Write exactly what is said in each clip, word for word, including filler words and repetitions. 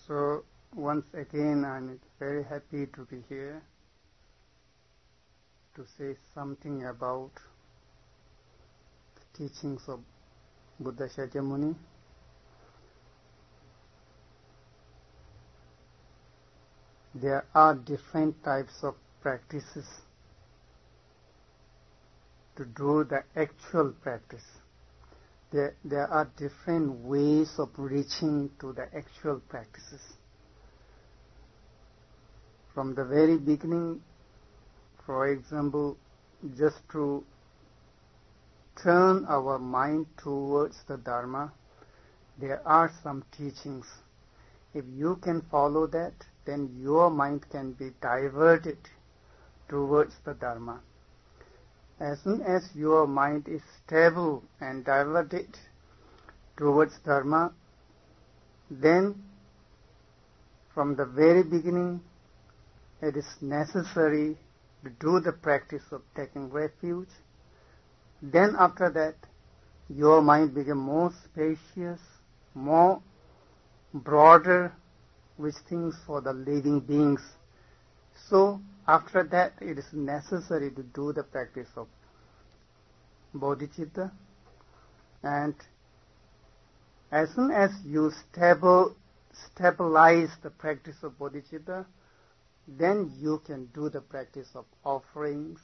So once again, I'm very happy to be here to say something about the teachings of Buddha Shakyamuni. There are different types of practices to do the actual practice. There, there are different ways of reaching to the actual practices. From the very beginning, for example, just to turn our mind towards the Dharma, there are some teachings. If you can follow that, then your mind can be diverted towards the Dharma. As soon as your mind is stable and diverted towards Dharma, then from the very beginning, it is necessary to do the practice of taking refuge. Then after that, your mind becomes more spacious, more broader with things for the living beings. So after that, it is necessary to do the practice of bodhicitta. And as soon as you stable, stabilize the practice of bodhicitta, then you can do the practice of offerings.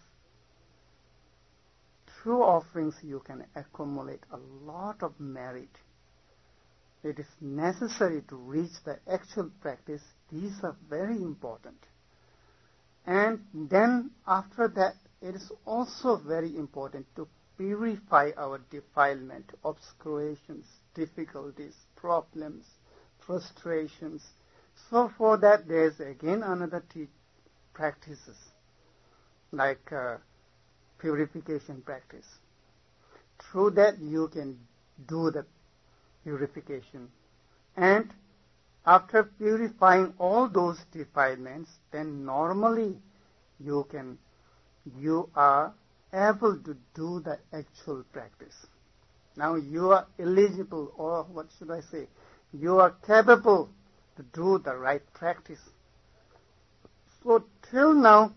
Through offerings, you can accumulate a lot of merit. It is necessary to reach the actual practice. These are very important. And then after that, it is also very important to purify our defilement, obscurations, difficulties, problems, frustrations. So for that, there is again another te- practices, like uh, purification practice. Through that, you can do the purification. And after purifying all those defilements, then normally you can, you are able to do the actual practice. Now you are eligible, or what should I say, you are capable to do the right practice. So till now,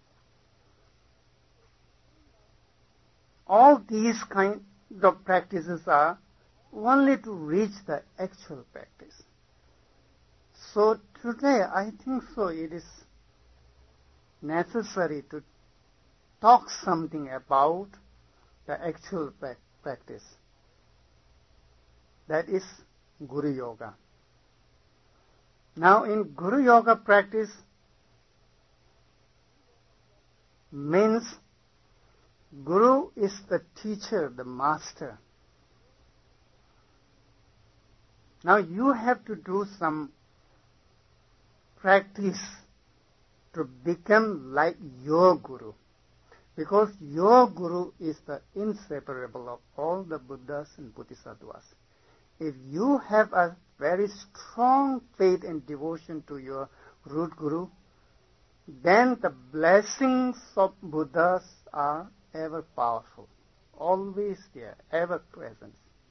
all these kinds of practices are only to reach the actual practice. So today, I think so it is necessary to talk something about the actual pra- practice. That is Guru Yoga. Now in Guru Yoga practice means Guru is the teacher, the master. Now you have to do some practice to become like your Guru. Because your Guru is the inseparable of all the Buddhas and Bodhisattvas. If you have a very strong faith and devotion to your root Guru, then the blessings of Buddhas are ever powerful, always there, ever present.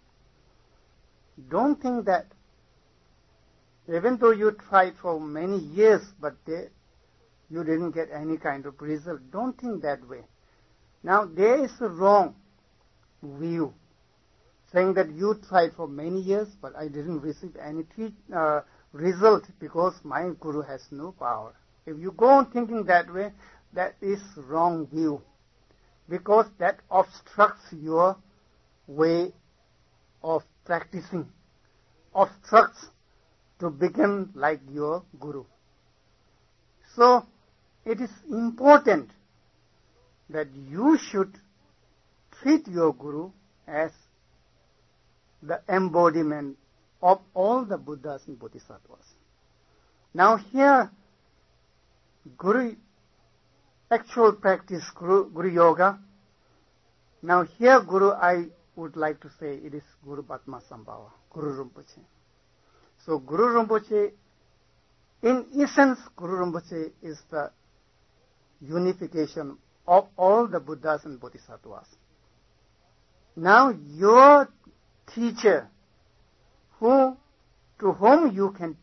Don't think that even though you tried for many years, but they, you didn't get any kind of result, don't think that way. Now there is a wrong view, saying that you tried for many years, but I didn't receive any uh, result because my Guru has no power. If you go on thinking that way, that is wrong view, because that obstructs your way of practicing, obstructs to become like your Guru. So it is important that you should treat your Guru as the embodiment of all the Buddhas and Bodhisattvas. Now here, Guru, actual practice, Guru, Guru Yoga. Now here Guru, I would like to say it is Guru Padmasambhava, Guru Rinpoche. So Guru Rinpoche, in essence, Guru Rinpoche is the unification of all the Buddhas and Bodhisattvas. Now your teacher, who to whom you can talk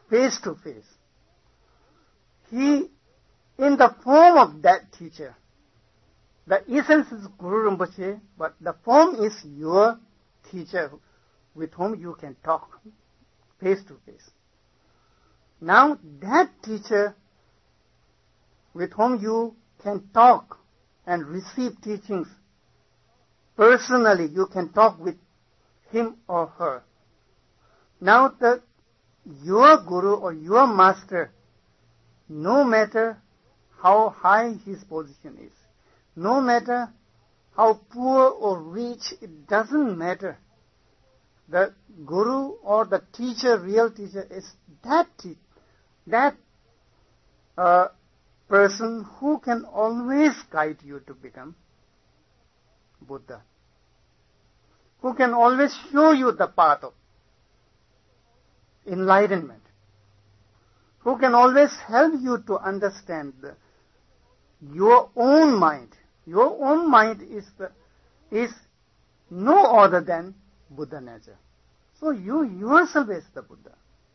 face to face. He, in the form of that teacher, the essence is Guru Rinpoche, but the form is your teacher with whom you can talk face to face. Now that teacher with whom you can talk and receive teachings personally, you can talk with him or her. Now the your Guru or your master, no matter how high his position is, no matter how poor or rich, it doesn't matter. The Guru or the teacher, real teacher, is that te- that uh, person who can always guide you to become Buddha, who can always show you the path of enlightenment, who can always help you to understand the, your own mind. Your own mind is the, is no other than Buddha nature. So you yourself is the Buddha.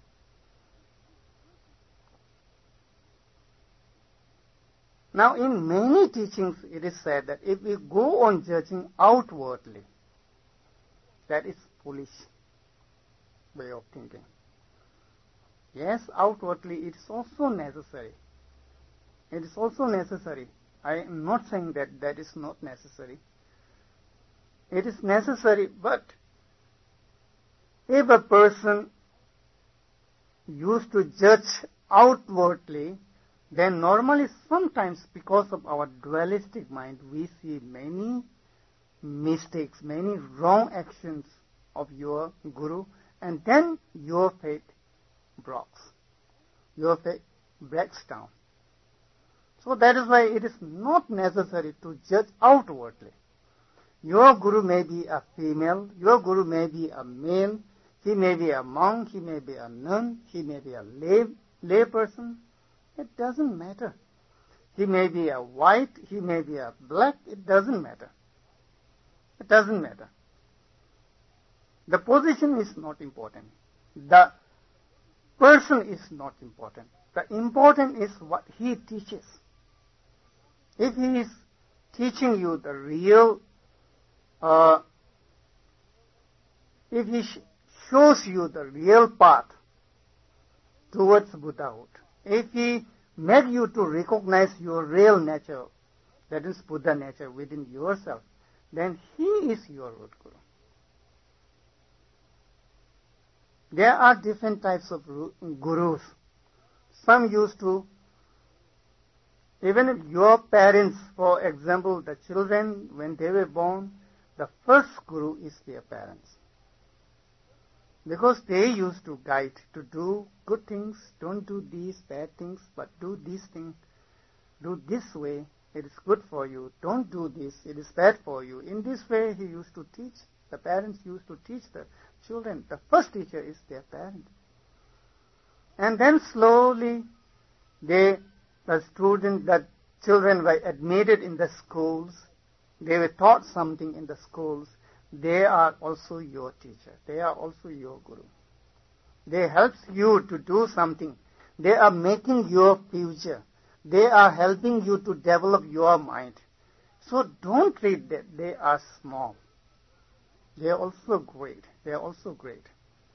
Now in many teachings it is said that if we go on judging outwardly, that is foolish way of thinking. Yes, outwardly it is also necessary. It is also necessary. I am not saying that that is not necessary. It is necessary, but if a person used to judge outwardly, then normally sometimes because of our dualistic mind, we see many mistakes, many wrong actions of your Guru, and then your faith breaks. Your faith breaks down. So that is why it is not necessary to judge outwardly. Your Guru may be a female, your Guru may be a male, he may be a monk, he may be a nun, he may be a lay, lay person. It doesn't matter. He may be a white, he may be a black, it doesn't matter. It doesn't matter. The position is not important. The person is not important. The important is what he teaches. If he is teaching you the real, uh, if he sh- shows you the real path towards Buddhahood, if he made you to recognize your real nature, that is Buddha nature within yourself, then he is your root Guru. There are different types of gurus. Some used to, even if your parents, for example, the children, when they were born, the first Guru is their parents. Because they used to guide to do good things, don't do these bad things, but do these things, do this way, it is good for you, don't do this, it is bad for you. In this way he used to teach, the parents used to teach the children. The first teacher is their parent. And then slowly they, the students, the children were admitted in the schools, they were taught something in the schools. They are also your teacher. They are also your Guru. They help you to do something. They are making your future. They are helping you to develop your mind. So don't treat that they are small. They are also great. They are also great.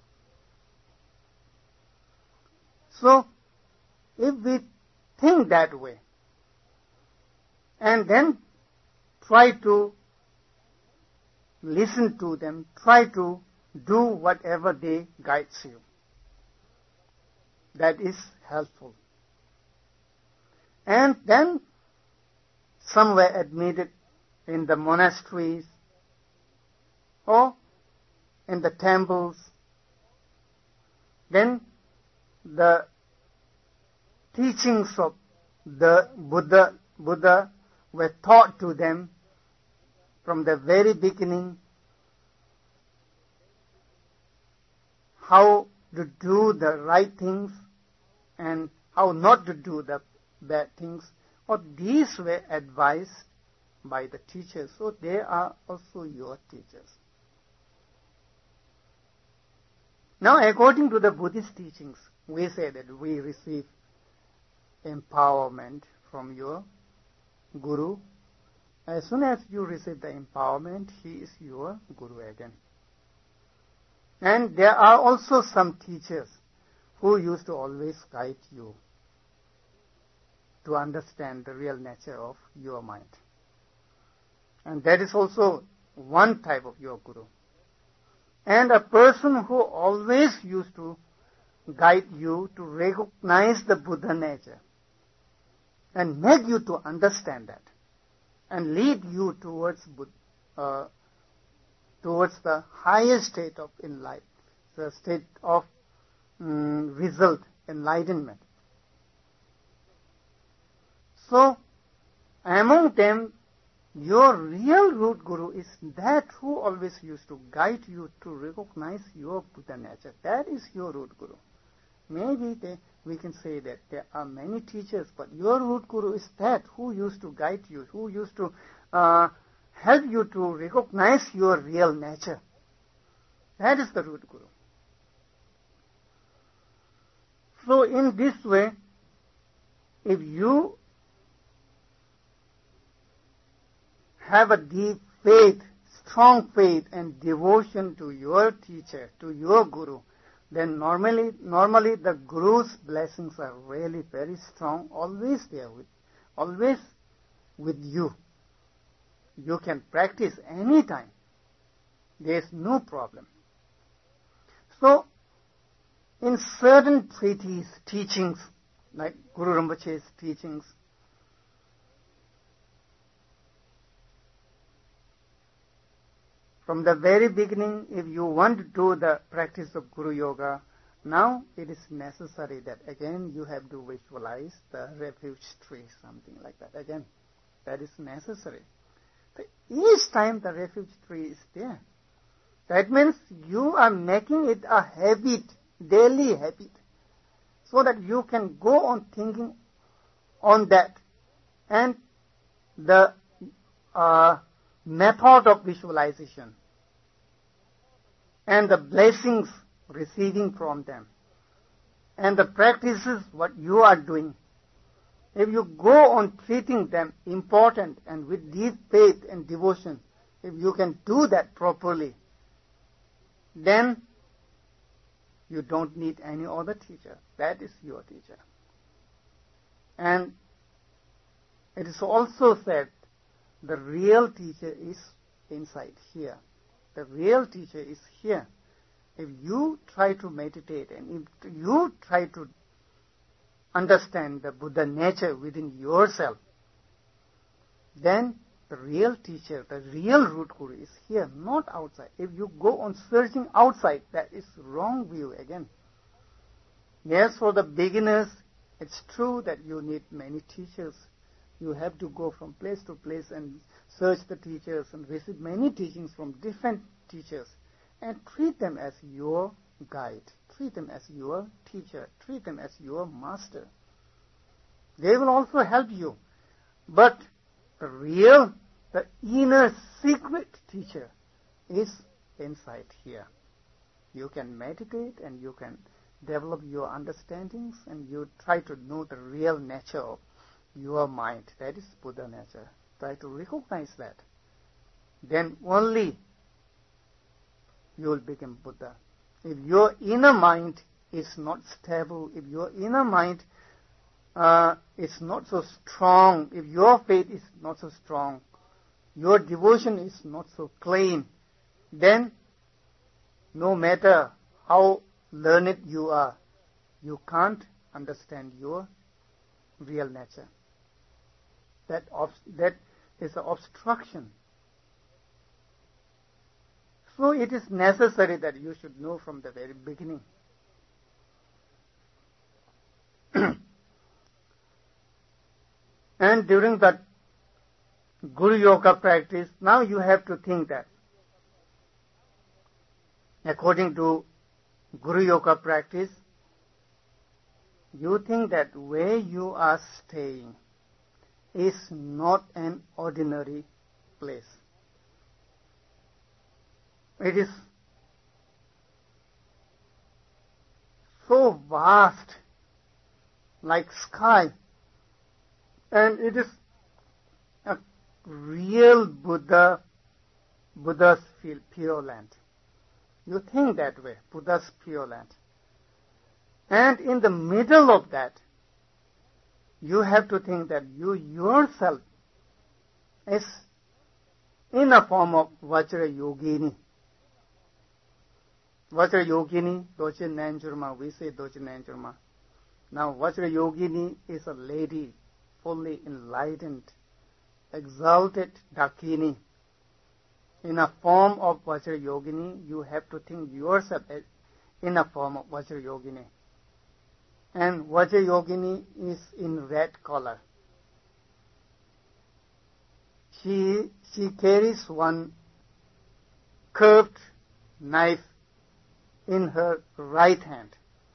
So if we think that way and then try to listen to them, try to do whatever they guides you, that is helpful. And then some were admitted in the monasteries or in the temples. Then the teachings of the Buddha, Buddha were taught to them from the very beginning, how to do the right things and how not to do the bad things. Or these were advised by the teachers, so they are also your teachers. Now, according to the Buddhist teachings, we say that we receive empowerment from your Guru. As soon as you receive the empowerment, he is your Guru again. And there are also some teachers who used to always guide you to understand the real nature of your mind. And that is also one type of your Guru. And a person who always used to guide you to recognize the Buddha nature and make you to understand that and lead you towards uh, towards the highest state of enlightenment, the state of um, result, enlightenment. So, among them, your real root Guru is that who always used to guide you to recognize your Buddha nature. That is your root Guru. Maybe they, we can say that there are many teachers, but your root Guru is that who used to guide you, who used to uh, help you to recognize your real nature. That is the root Guru. So in this way, if you have a deep faith, strong faith and devotion to your teacher, to your Guru, then normally, normally the Guru's blessings are really very strong, always there with, always with you. You can practice any time. There is no problem. So, in certain treaties, teachings, like Guru Rinpoche's teachings, from the very beginning, if you want to do the practice of Guru Yoga, now it is necessary that again you have to visualize the refuge tree, something like that. Again, that is necessary. But each time the refuge tree is there, that means you are making it a habit, daily habit, so that you can go on thinking on that. And the uh, method of visualization and the blessings receiving from them and the practices what you are doing, if you go on treating them important and with deep faith and devotion, if you can do that properly, then you don't need any other teacher. That is your teacher. And it is also said the real teacher is inside here. The real teacher is here. If you try to meditate and if you try to understand the Buddha nature within yourself, then the real teacher, the real root Guru is here, not outside. If you go on searching outside, that is wrong view again. Yes, for the beginners, it's true that you need many teachers. You have to go from place to place and search the teachers and receive many teachings from different teachers and treat them as your guide, treat them as your teacher, treat them as your master. They will also help you. But the real, the inner secret teacher is inside here. You can meditate and you can develop your understandings and you try to know the real nature of your mind. That is Buddha nature. Try to recognize that. Then only you will become Buddha. If your inner mind is not stable, if your inner mind uh, is not so strong, if your faith is not so strong, your devotion is not so clean, then no matter how learned you are, you can't understand your real nature. That, that is an obstruction. So it is necessary that you should know from the very beginning. And during that Guru Yoga practice, now you have to think that according to Guru Yoga practice, you think that where you are staying is not an ordinary place. It is so vast, like sky, and it is a real Buddha, Buddha's Pure Land. You think that way, Buddha's Pure Land. And in the middle of that, you have to think that you yourself is in a form of Vajra Yogini. Vajra Yogini, Dojin Nanjurma, we say Dojin Nanjurma. Now Vajra Yogini is a lady fully enlightened, exalted Dakini. In a form of Vajra Yogini, you have to think yourself as in a form of Vajra Yogini. And Vajra Yogini is in red color. She, she carries one curved knife in her right hand.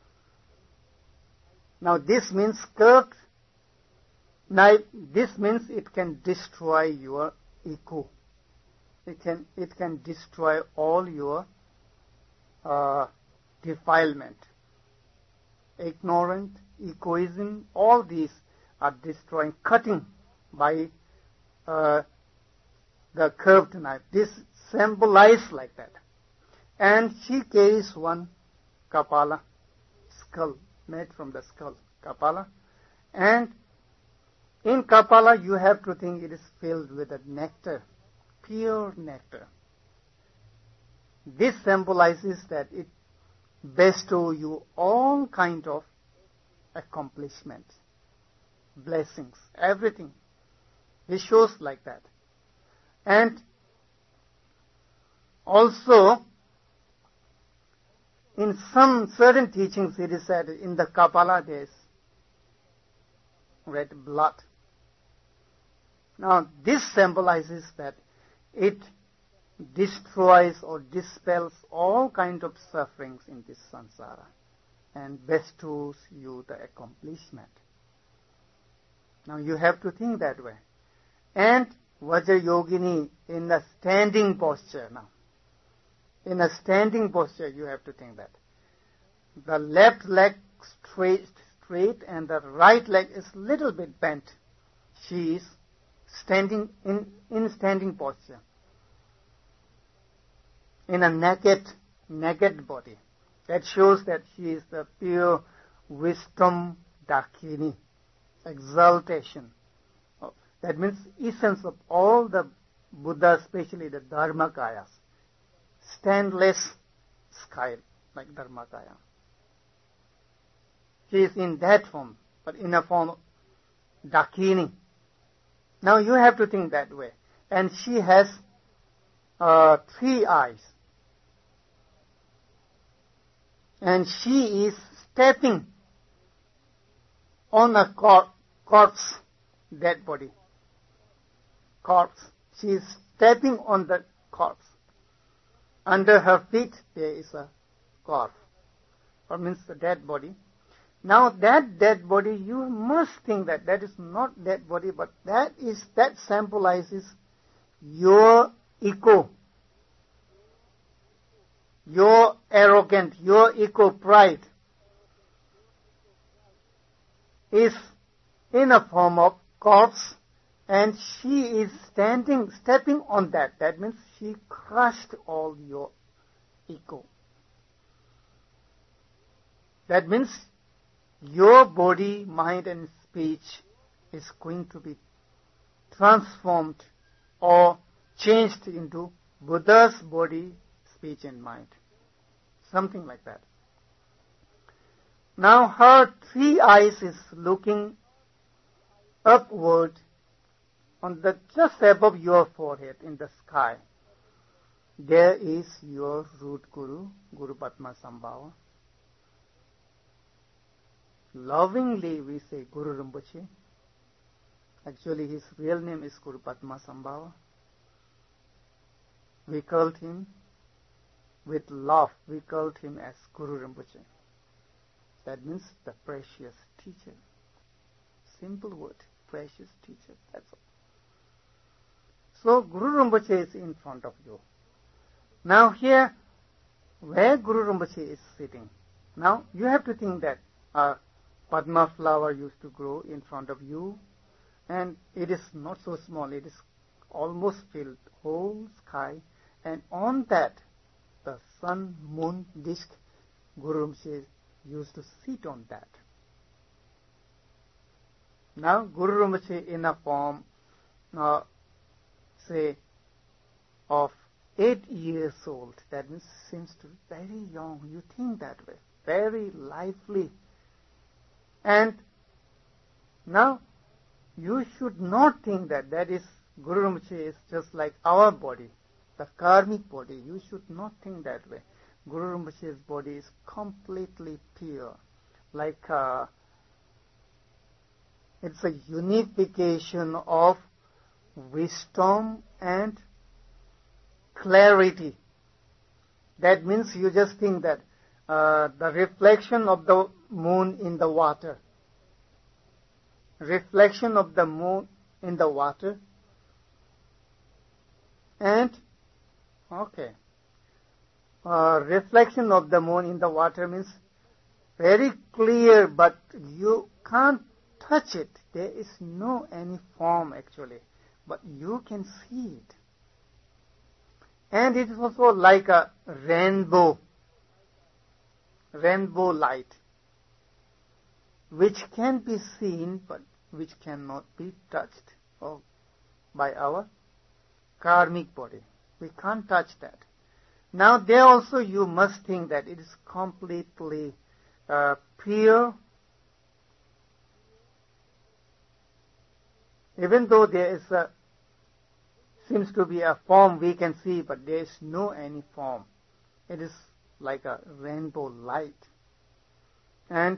Now this means curved knife, this means it can destroy your ego. It can, it can destroy all your uh, defilement. Ignorance, egoism, all these are destroying, cutting by uh, the curved knife. This symbolizes like that. And she carries one kapala, skull, made from the skull, kapala. And in kapala you have to think it is filled with a nectar, pure nectar. This symbolizes that it bestows you all kind of accomplishments, blessings, everything. It shows like that. And also, in some certain teachings it is said in the Kapala there is red blood. Now this symbolizes that it destroys or dispels all kinds of sufferings in this samsara and bestows you the accomplishment. Now you have to think that way. And Vajra Yogini in a standing posture now. In a standing posture you have to think that. The left leg straight, straight and the right leg is little bit bent. She is standing in, in standing posture. In a naked, naked body. That shows that she is the pure wisdom Dakini, exaltation. That means essence of all the Buddha, especially the Dharmakayas. Standless sky, like Dharmakaya. She is in that form, but in a form of Dakini. Now you have to think that way. And she has uh, three eyes. And she is stepping on a cor- corpse, dead body. Corpse. She is stepping on the corpse. Under her feet there is a corpse, or means the dead body. Now that dead body, you must think that that is not dead body, but that is that symbolizes your ego, your arrogant, your ego pride is in a form of corpse, and she is standing, stepping on that. That means she crushed all your ego. That means your body, mind and speech is going to be transformed or changed into Buddha's body, speech and mind. Something like that. Now her three eyes is looking upward on the just above your forehead in the sky. There is your root guru, Guru Padmasambhava. Lovingly we say Guru Rinpoche. Actually his real name is Guru Padmasambhava. We called him with love, we called him as Guru Rinpoche. That means the precious teacher. Simple word, precious teacher, that's all. So Guru Rinpoche is in front of you. Now here, where Guru Rinpoche is sitting, Now, you have to think that a Padma flower used to grow in front of you, and it is not so small, it is almost filled whole sky, and on that, the sun, moon, disk, Guru Rinpoche used to sit on that. Now, Guru Rinpoche in a form, uh, say, of eight years old, that means seems to be very young. You think that way, very lively. And now, you should not think that that is Guru Rinpoche is just like our body, the karmic body. You should not think that way. Guru Rinpoche's body is completely pure, like uh, it's a unification of wisdom and clarity. That means you just think that uh, the reflection of the moon in the water, reflection of the moon in the water, and, okay, uh, reflection of the moon in the water means very clear, but you can't touch it. There is no any form actually, but you can see it. And it is also like a rainbow, rainbow light, which can be seen, but which cannot be touched or by our karmic body. We can't touch that. Now there also you must think that it is completely uh, pure. Even though there is a, seems to be a form we can see, but there is no any form. It is like a rainbow light. And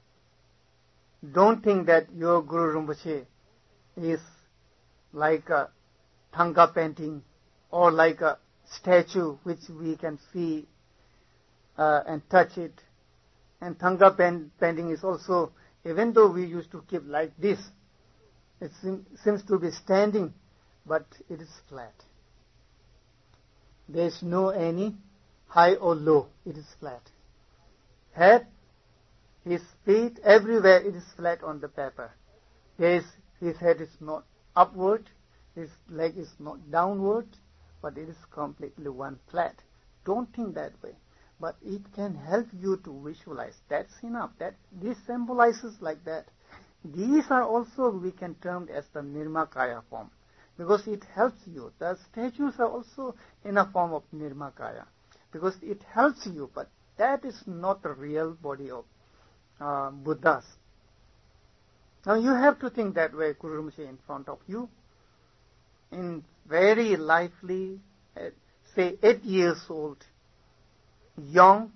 don't think that your Guru Rinpoche is like a Thangka painting or like a statue which we can see uh, and touch it. And Thangka painting is also, even though we used to keep like this, it seem, seems to be standing, but it is flat. There is no any high or low. It is flat. Head, his feet, everywhere it is flat on the paper. There is, his head is not upward, his leg is not downward, but it is completely one flat. Don't think that way. But it can help you to visualize. That's enough. That this symbolizes like that. These are also we can term as the Nirmakaya form, because it helps you. The statues are also in a form of Nirmakaya, because it helps you, but that is not the real body of uh, Buddhas. Now you have to think that way, Guru Rinpoche in front of you, in very lively, uh, say eight years old, young,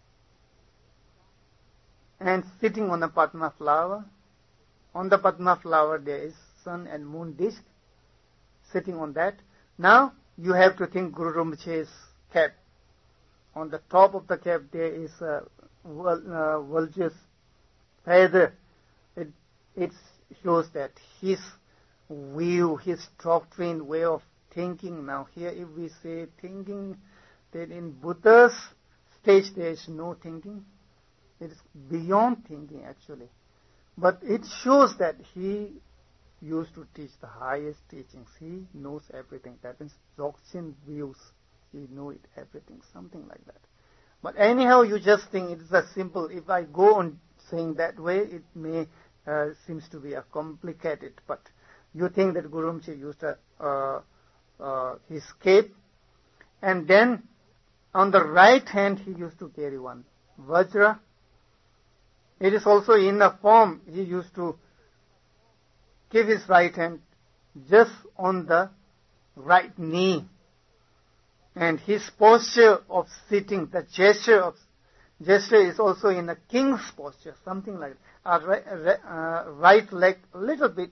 and sitting on a Padma flower. On the Padma flower there is sun and moon disk, sitting on that. Now you have to think Guru Rinpoche's cap. On the top of the cap there is a uh, vulture's feather. It, it shows that his view, his doctrine, way of thinking. Now here if we say thinking, then in Buddha's stage there is no thinking. It is beyond thinking actually. But it shows that he used to teach the highest teachings. He knows everything. That means Dzogchen views. He knows it, everything, something like that. But anyhow, you just think it is a simple, if I go on saying that way, it may uh, seems to be a complicated. But you think that Guru Rinpoche used a, uh, uh, his cape, and then on the right hand he used to carry one Vajra. It is also in a form he used to give his right hand just on the right knee. And his posture of sitting, the gesture of gesture is also in a king's posture, something like that. A right, uh, right leg a little bit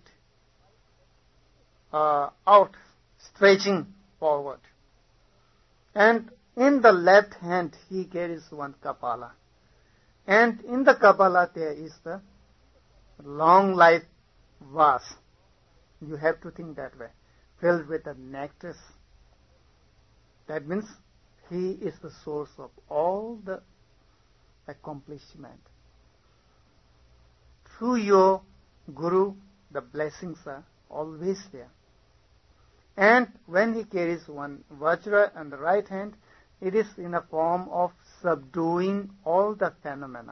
uh, out, stretching forward. And in the left hand he carries one Kapala. And in the Kapala there is the long life vase. You have to think that way. Filled with the nectar. That means he is the source of all the accomplishment. Through your Guru, the blessings are always there. And when he carries one Vajra on the right hand, it is in a form of subduing all the phenomena,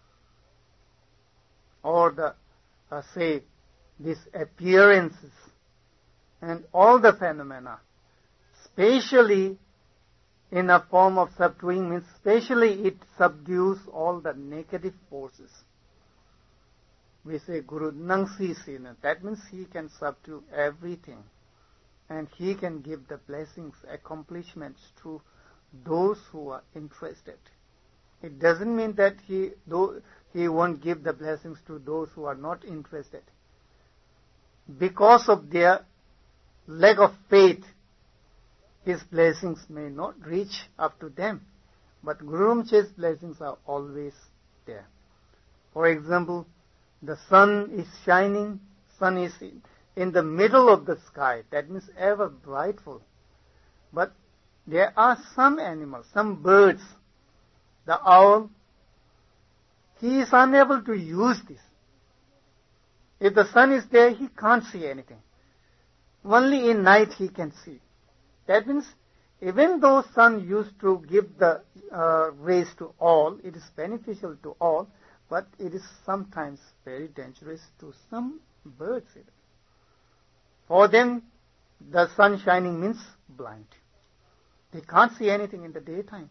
or the, uh, say, these appearances, and all the phenomena, spatially in a form of subduing, means spatially it subdues all the negative forces. We say Guru Nangsi Sina. That means he can subdue everything. And he can give the blessings, accomplishments to those who are interested. It doesn't mean that he, though, he won't give the blessings to those who are not interested. Because of their lack of faith, his blessings may not reach up to them. But Guru Rinpoche's blessings are always there. For example, the sun is shining, sun is in, in the middle of the sky. That means ever brightful. But there are some animals, some birds. The owl, he is unable to use this. If the sun is there, he can't see anything. Only in night he can see. That means even though sun used to give the uh, rays to all, it is beneficial to all, but it is sometimes very dangerous to some birds even. For them, the sun shining means blind. They can't see anything in the daytime.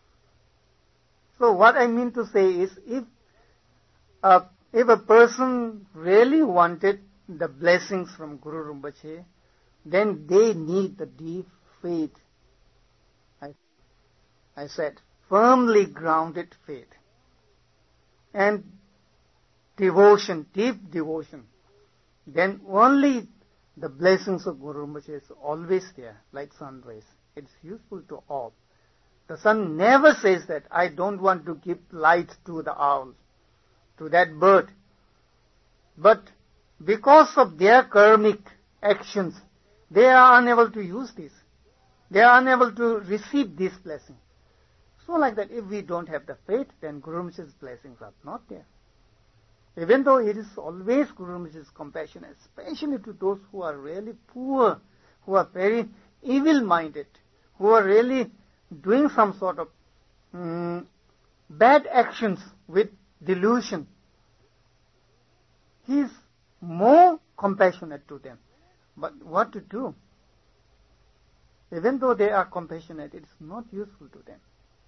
So what I mean to say is, if uh, if a person really wanted the blessings from Guru Rinpoche, then they need the deep faith. I, I said, firmly grounded faith. And devotion, deep devotion. Then only the blessings of Guru Rinpoche is always there, like sun rays. It's useful to all. The sun never says that, I don't want to give light to the owl, to that bird. But because of their karmic actions, they are unable to use this. They are unable to receive this blessing. So like that, if we don't have the faith, then Guru Rinpoche's blessings are not there. Even though it is always Guru Rinpoche's compassion, especially to those who are really poor, who are very evil-minded, who are really doing some sort of um, bad actions with delusion, he is more compassionate to them. But what to do? Even though they are compassionate, it is not useful to them.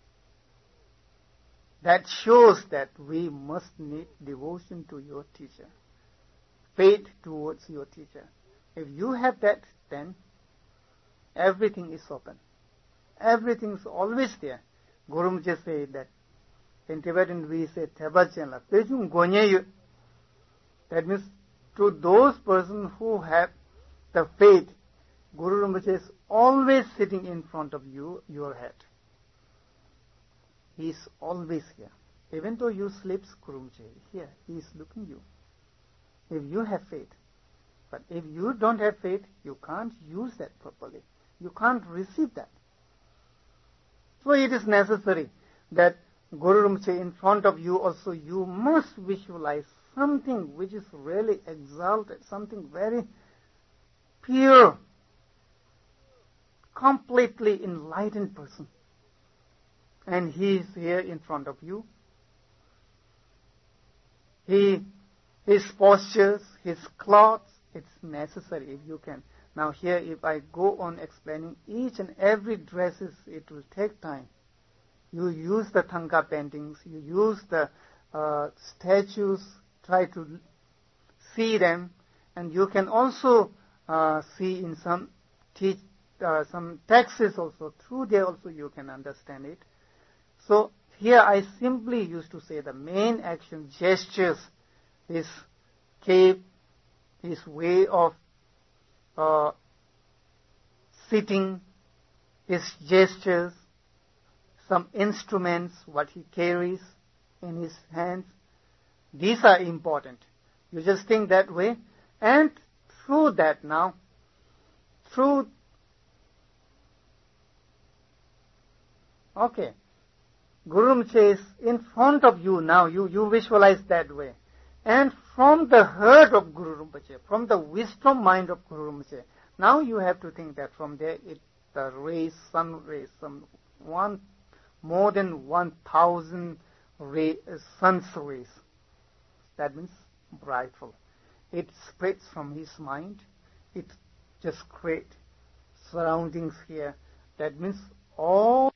That shows that we must need devotion to your teacher, faith towards your teacher. If you have that, then everything is open. Everything is always there. Guru Rinpoche said that. In Tibetan we say, Tebachenla, Pechung Gonyeyu. That means to those persons who have the faith, Guru Rinpoche is always sitting in front of you, your head. He is always here. Even though you sleep, Guru Rinpoche is here. He is looking you. If you have faith. But if you don't have faith, you can't use that properly. You can't receive that. So it is necessary that Guru Rinpoche in front of you also, you must visualize something which is really exalted, something very pure, completely enlightened person. And he is here in front of you. He, his postures, his clothes, it's necessary if you can. Now here, if I go on explaining each and every dresses, it will take time. You use the Thangka paintings, you use the uh, statues, try to see them, and you can also uh, see in some teach, uh, some texts also. Through there also you can understand it. So here I simply used to say the main action, gestures, his cape, his way of uh, sitting, his gestures, some instruments, what he carries in his hands. These are important. You just think that way. And through that now, through, okay, Guru Rinpoche is in front of you now. You, you visualize that way. And from the heart of Guru Rinpoche, from the wisdom mind of Guru Rinpoche, now you have to think that from there, it, the rays, sun rays, some one, more than one thousand ray, uh, sun's rays. That means brightful. It spreads from his mind. It just creates surroundings here. That means all